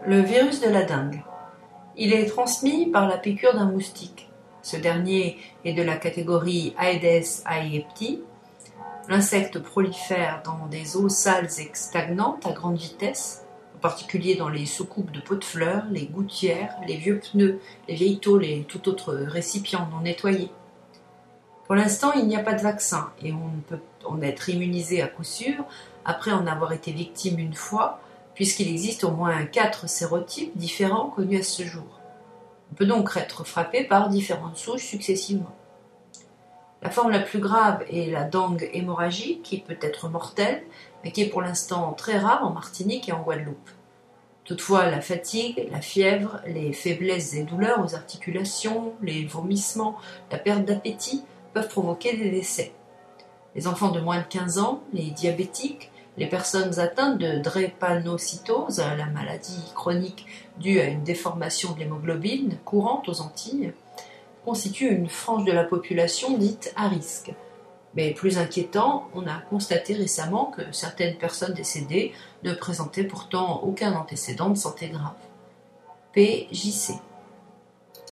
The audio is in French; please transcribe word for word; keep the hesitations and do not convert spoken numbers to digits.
Le virus de la dengue. Il est transmis par la piqûre d'un moustique. Ce dernier est de la catégorie Aedes aegypti. L'insecte prolifère dans des eaux sales et stagnantes à grande vitesse, en particulier dans les soucoupes de pots de fleurs, les gouttières, les vieux pneus, les vieilles tôles et tout autre récipient non nettoyé. Pour l'instant, il n'y a pas de vaccin et on ne peut en être immunisé à coup sûr après en avoir été victime une fois, puisqu'il existe au moins quatre sérotypes différents connus à ce jour. On peut donc être frappé par différentes souches successivement. La forme la plus grave est la dengue hémorragique, qui peut être mortelle, mais qui est pour l'instant très rare en Martinique et en Guadeloupe. Toutefois, la fatigue, la fièvre, les faiblesses et douleurs aux articulations, les vomissements, la perte d'appétit peuvent provoquer des décès. Les enfants de moins de quinze ans, les diabétiques, les personnes atteintes de drépanocytose, la maladie chronique due à une déformation de l'hémoglobine courante aux Antilles, constituent une frange de la population dite à risque. Mais plus inquiétant, on a constaté récemment que certaines personnes décédées ne présentaient pourtant aucun antécédent de santé grave. P J C